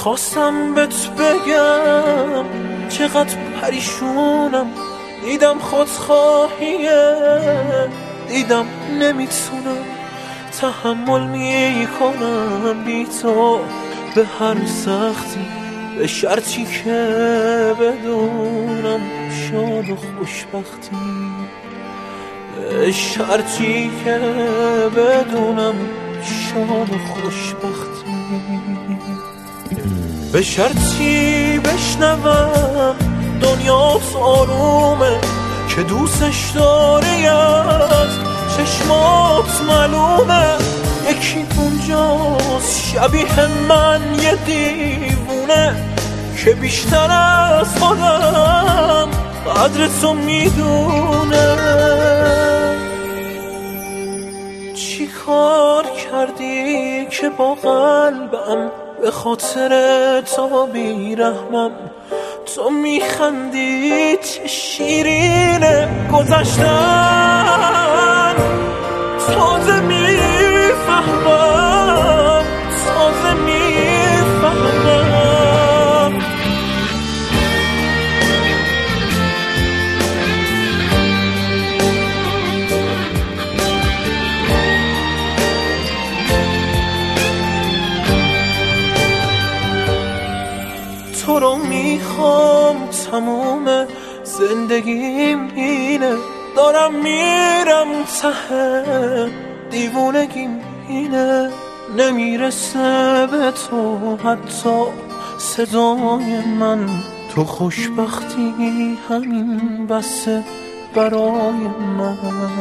خواستم بهت بگم چقدر پریشونم، دیدم خودخواهیه، دیدم نمیتونم تحمل میکنم بی تو به هر سختی، به شرطی که بدونم شاد و خوشبختی، به شرطی که بدونم شاد و خوشبختی، به شرطی بشنوم دنیات آرومه که دوستش داری، از چشمات معلومه یکی اونجاست شبیه من، یه دیوونه که بیشتر از خودم قدر تو میدونه. چی کار کردی که با قلبم به خاطر تو بیرحمم؟ تو میخندی چه شیرینه گذشتن، تازه میفهمم، تازه میفهمم. تو رو میخوام تموم زندگیم اینه، دارم میرم ته دیوونگیم اینه، نمیرسه به تو حتی صدای من، تو خوشبختی همین بسه برای من،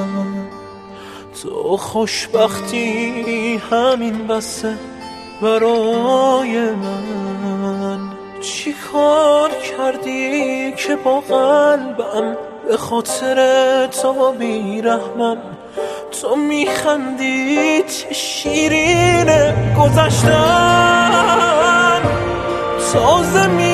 تو خوشبختی همین بسه برای من. چی کار کردی که با قلبم به خاطر تو بیرحمم؟ تو میخندی چه شیرینه گذشتن، تازه